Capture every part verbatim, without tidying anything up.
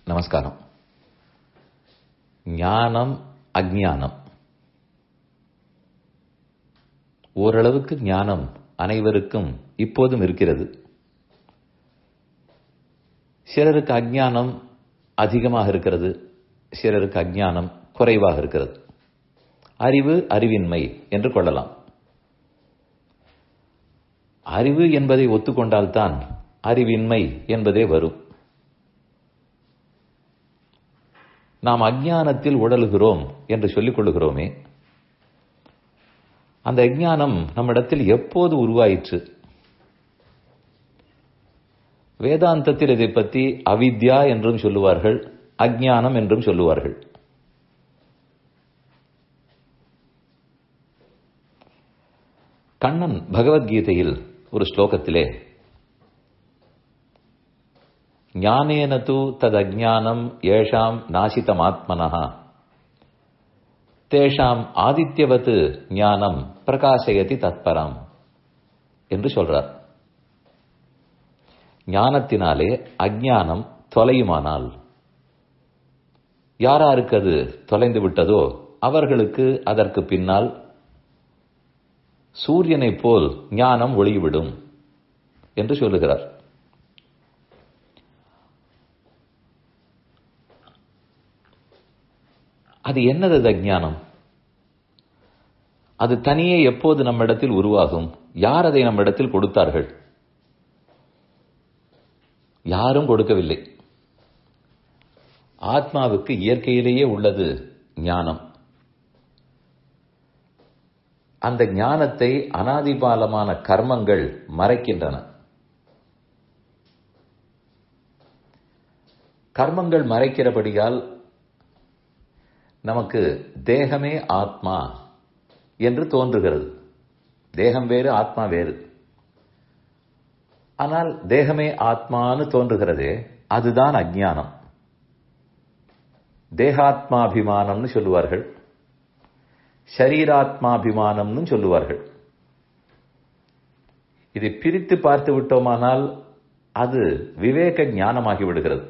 நமஸ்காரம். ஞானம், அஞ்ஞானம். ஓரளவுக்கு ஞானம் அனைவருக்கும் இப்போதும் இருக்கிறது. சிலருக்கு அஞ்ஞானம் அதிகமாக இருக்கிறது, சிலருக்கு அஞ்ஞானம் குறைவாக இருக்கிறது. அறிவு, அறிவின்மை என்று கொள்ளலாம். அறிவு என்பதை ஒத்துக்கொண்டால்தான் அறிவின்மை என்பதே வரும். நாம் அஞ்ஞானத்தில் உழலுகிறோம் என்று சொல்லிக் கொள்ளுகிறோமே, அந்த அஞ்ஞானம் நம்மிடத்தில் எப்போது உருவாயிற்று? வேதாந்தத்தில் இதை பற்றி அவித்யா என்றும் சொல்லுவார்கள், அஞ்ஞானம் என்றும் சொல்லுவார்கள். கண்ணன் பகவத்கீதையில் ஒரு ஸ்லோகத்திலே ஞானேன து ததஜ்ஞானம் ஏஷாம் நாசிதமாத்மனஹ தேஷாம் ஆதித்யவத் ஞானம் பிரகாசயதி தத்பரம் என்று சொல்றார். ஞானத்தினாலே அஞ்ஞானம் தொலையுமானால், யாராருக்கு அது தொலைந்து விட்டதோ அவர்களுக்கு அதற்கு பின்னால் சூரியனைப் போல் ஞானம் ஒளிவிடும் என்று சொல்லுகிறார். அது என்னது அஞ்ஞானம்? அது தனியே எப்போது நம்மிடத்தில் உருவாகும்? யார் அதை நம்மிடத்தில் கொடுத்தார்கள்? யாரும் கொடுக்கவில்லை. ஆத்மாவுக்கு இயற்கையிலேயே உள்ளது ஞானம். அந்த ஞானத்தை அனாதிபாலமான கர்மங்கள் மறைக்கின்றன. கர்மங்கள் மறைக்கிறபடியால் நமக்கு தேகமே ஆத்மா என்று தோன்றுகிறது. தேகம் வேறு, ஆத்மா வேறு. ஆனால் தேகமே ஆத்மான்னு தோன்றுகிறதே, அதுதான் அஞ்ஞானம். தேகாத்மாபிமானம்னு சொல்லுவார்கள், ஷரீராத்மாபிமானம்னு சொல்லுவார்கள். இதை பிரித்து பார்த்து விட்டோமானால் அது விவேக ஞானமாகி விடுகிறது.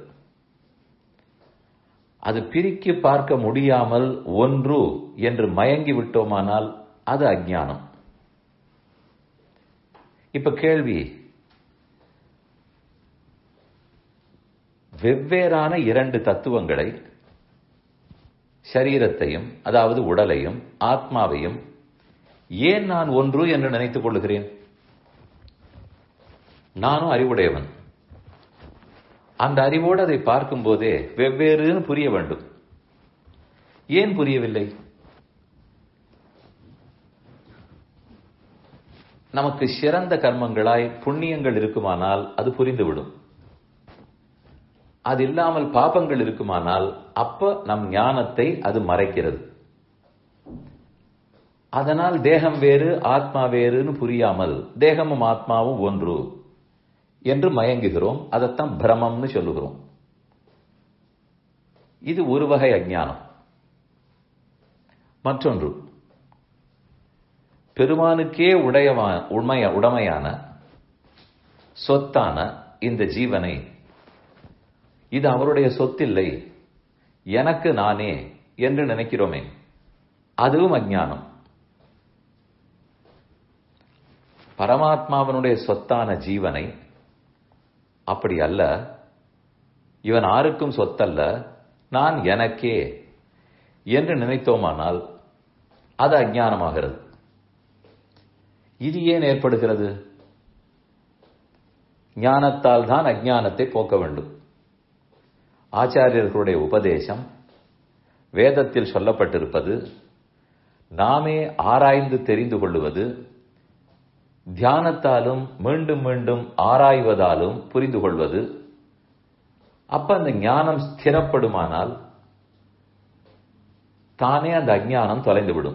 அது பிரிக்க பார்க்க முடியாமல் ஒன்று என்று மயங்கி விட்டோமானால் அது அஞ்ஞானம். இப்ப கேள்வி, வெவ்வேறான இரண்டு தத்துவங்களை, சரீரத்தையும் அதாவது உடலையும் ஆத்மாவையும் ஏன் நான் ஒன்று என்று நினைத்துக் கொள்ளுகிறேன்? நானும் அறிவுடையவன். அந்த அறிவோடு அதை பார்க்கும் போதே வெவ்வேறுன்னு புரிய வேண்டும். ஏன் புரியவில்லை? நமக்கு சிறந்த கர்மங்களாய் புண்ணியங்கள் இருக்குமானால் அது புரிந்துவிடும். அது இல்லாமல் பாபங்கள் இருக்குமானால் அப்ப நம் ஞானத்தை அது மறைக்கிறது. அதனால் தேகம் வேறு ஆத்மா வேறுன்னு புரியாமல் தேகமும் ஆத்மாவும் ஒன்று என்று மயங்குகிறோம். அதைத்தான் பிரமம்னு சொல்லுகிறோம். இது ஒரு வகை அஞ்ஞானம். மற்றொன்று, பெருமானுக்கே உடைய உண்மைய உடமையான சொத்தான இந்த ஜீவனை இது அவருடைய சொத்தில்லை, எனக்கு நானே என்று நினைக்கிறோமே, அதுவும் அஞ்ஞானம். பரமாத்மாவனுடைய சொத்தான ஜீவனை அப்படி அல்ல, இவன் யாருக்கும் சொத்தல்ல, நான் எனக்கே என்று நினைத்தோமானால் அது அஞ்ஞானமாகிறது. இது ஏன் ஏற்படுகிறது? ஞானத்தால் தான் அஞ்ஞானத்தை போக்க வேண்டும். ஆச்சாரியர்களுடைய உபதேசம், வேதத்தில் சொல்லப்பட்டிருப்பது, நாமே ஆராய்ந்து தெரிந்து கொள்ளுவது, தியானத்தாலும் மீண்டும் மீண்டும் ஆராய்வதாலும் புரிந்து கொள்வது. அப்ப அந்த ஞானம் ஸ்திரப்படுமானால் தானே அந்த அஞ்ஞானம் தொலைந்துவிடும்.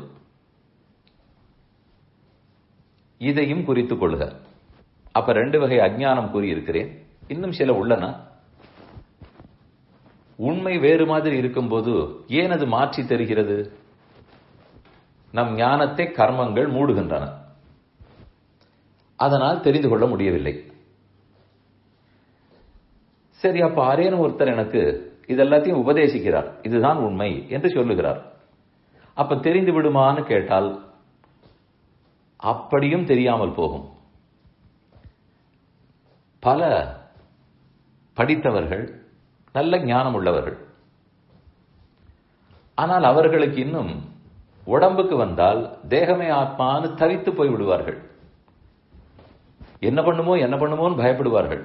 இதையும் குறித்துக் கொள்ளுக. அப்ப ரெண்டு வகை அஞ்ஞானம் கூறியிருக்கிறேன். இன்னும் சில உள்ளன. உண்மை வேறு மாதிரி இருக்கும்போது ஏன் அது மாற்றி தருகிறது? நம் ஞானத்தை கர்மங்கள் மூடுகின்றன. அதனால் தெரிந்து கொள்ள முடியவில்லை. சரி, அப்ப ஆரேனும் ஒருத்தர் எனக்கு இதெல்லாத்தையும் உபதேசிக்கிறார். இதுதான் உண்மை என்று சொல்லுகிறார். அப்ப தெரிந்து விடுமான்னு கேட்டால் அப்படியும் தெரியாமல் போகும். பல படித்தவர்கள், நல்ல ஞானம் உள்ளவர்கள், ஆனால் அவர்களுக்கு இன்னும் உடம்புக்கு வந்தால் தேகமே ஆத்மான்னு தவித்து போய் விடுவார்கள். என்ன பண்ணுமோ என்ன பண்ணுமோன்னு பயப்படுவார்கள்.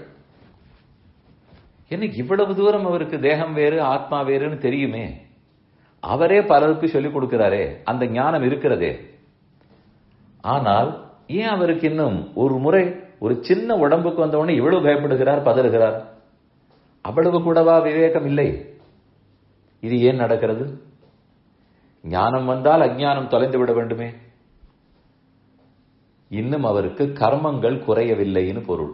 என்ன இவ்வளவு தூரம் அவருக்கு தேகம் வேறு ஆத்மா வேறுன்னு தெரியுமே, அவரே பலருக்கு சொல்லிக் கொடுக்கிறாரே, அந்த ஞானம் இருக்கிறதே. ஆனால் ஏன் அவருக்கு இன்னும் ஒரு முறை ஒரு சின்ன உடம்புக்கு வந்தவுடனே இவ்வளவு பயப்படுகிறார், பதறுகிறார்? அவ்வளவு கூடவா விவேகம் இல்லை? இது ஏன் நடக்கிறது? ஞானம் வந்தால் அஞ்ஞானம் தொலைந்து விட வேண்டுமே. இன்னும் அவருக்கு கர்மங்கள் குறையவில்லைன்னு பொருள்.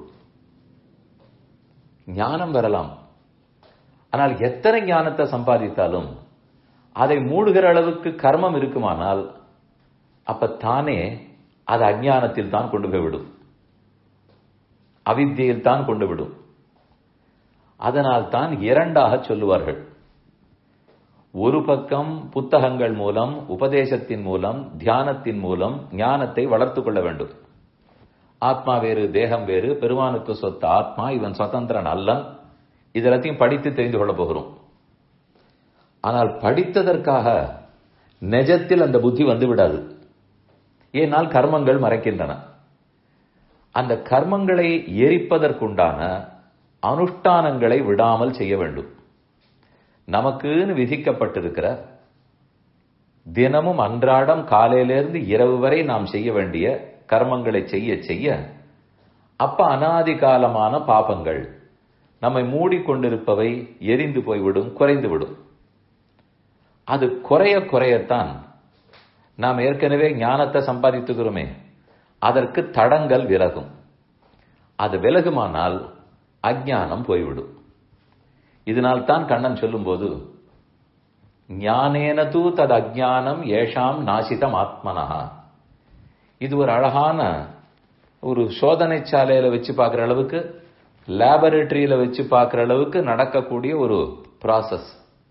ஞானம் வரலாம், ஆனால் எத்தனை ஞானத்தை சம்பாதித்தாலும் அதை மூடுகிற அளவுக்கு கர்மம் இருக்குமானால் அப்ப தானே அது அஞ்ஞானத்தில் தான் கொண்டு போய்விடும், அவித்தியில் தான் கொண்டு விடும். அதனால் தான் இரண்டாக சொல்லுவார்கள். ஒரு பக்கம் புத்தகங்கள் மூலம், உபதேசத்தின் மூலம், தியானத்தின் மூலம் ஞானத்தை வளர்த்துக் கொள்ள வேண்டும். ஆத்மா வேறு தேகம் வேறு, பெருமானுக்கு சொத்த ஆத்மா, இவன் சுதந்திரன் அல்லன், இதெல்லாத்தையும் படித்து தெரிந்து கொள்ள போகிறோம். ஆனால் படித்ததற்காக நிஜத்தில் அந்த புத்தி வந்து விடாது. ஏனால் கர்மங்கள் மறைக்கின்றன. அந்த கர்மங்களை எரிப்பதற்குண்டான அனுஷ்டானங்களை விடாமல் செய்ய வேண்டும். நமக்குன்னு விதிக்கப்பட்டிருக்கிற தினமும் அன்றாடம் காலையிலிருந்து இரவு வரை நாம் செய்ய வேண்டிய கர்மங்களை செய்ய செய்ய அப்ப அனாதி காலமான பாபங்கள் நம்மை மூடிக்கொண்டிருப்பவை எரிந்து போய்விடும், குறைந்துவிடும். அது குறைய குறையத்தான் நாம் ஏற்கனவே ஞானத்தை சம்பாதித்துக்கிறோமே, அதற்கு தடங்கள் விலகும். அது விலகுமானால் அஞ்ஞானம் போய்விடும். இதனால் தான் கண்ணன் சொல்லும் போது ஞானேன தூ தது அஜ்ஞானம் ஏஷாம் நாசிதம் ஆத்மனா. இது ஒரு அழகான ஒரு சோதனை சாலையில வச்சு பார்க்கிற அளவுக்கு, லேபரேட்டரியில வச்சு பார்க்கிற அளவுக்கு நடக்கக்கூடிய ஒரு ப்ராசஸ்.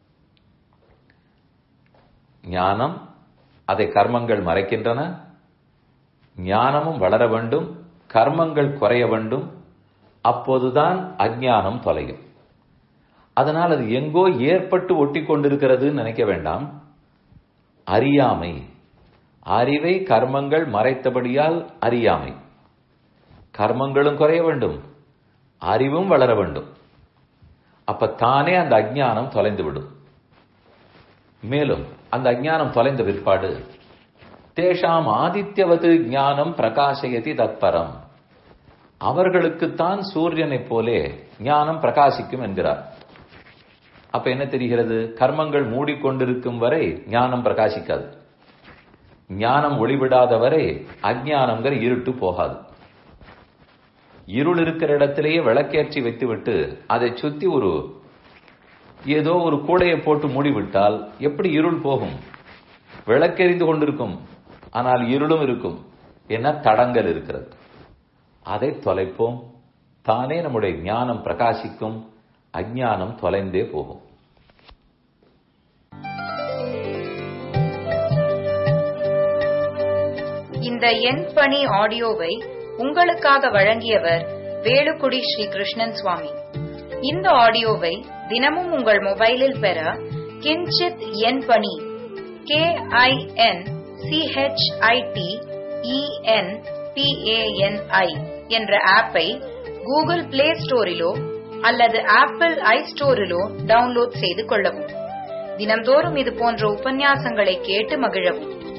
ஞானம், அதை கர்மங்கள் மறைக்கின்றன. ஞானமும் வளர வேண்டும், கர்மங்கள் குறைய வேண்டும். அப்போதுதான் அஞ்ஞானம் தொலையும். அதனால் அது எங்கோ ஏற்பட்டு ஒட்டி கொண்டிருக்கிறது நினைக்க வேண்டாம். அறியாமை, அறிவை கர்மங்கள் மறைத்தபடியால் அறியாமை. கர்மங்களும் குறைய வேண்டும், அறிவும் வளர வேண்டும். அப்ப தானே அந்த அஞ்ஞானம் தொலைந்துவிடும். மேலும் அந்த அஞ்ஞானம் தொலைந்த பிற்பாடு தேஷாம் ஆதித்யவது ஞானம் பிரகாசயதி தத்பரம், அவர்களுக்குத்தான் சூரியனை போலே ஞானம் பிரகாசிக்கும் என்கிறார். அப்ப என்ன தெரிகிறது? கர்மங்கள் மூடிக்கொண்டிருக்கும் வரை ஞானம் பிரகாசிக்காது. ஞானம் ஒளிவிடாத வரை அஞ்ஞானம்ங்கிற இருட்டு போகாது. இருள் இருக்கிற இடத்திலேயே விளக்கேற்றி வைத்துவிட்டு அதை சுத்தி ஒரு ஏதோ ஒரு கூடையை போட்டு மூடிவிட்டால் எப்படி இருள் போகும்? விளக்கெறிந்து கொண்டிருக்கும், ஆனால் இருளும் இருக்கும். என்ன தடங்கள் இருக்கிறது? அதை தொலைப்போம், தானே நம்முடைய ஞானம் பிரகாசிக்கும், அஞ்ஞானம் தொலைந்தே போகும். இந்த என் பணி ஆடியோவை உங்களுக்காக வழங்கியவர் வேலுக்குடி ஸ்ரீ கிருஷ்ணன் சுவாமி. இந்த ஆடியோவை தினமும் உங்கள் மொபைலில் பெற கிஞ்சித் என் பணி K I N C H I T E N P A N I என்ற ஆப்பை கூகுள் பிளே ஸ்டோரிலோ அல்லது ஆப்பிள் ஐ ஸ்டோரிலோ டவுன்லோட் செய்து கொள்ளவும். தினம்தோறும் இது போன்ற உபன்யாசங்களை கேட்டு மகிழவும்.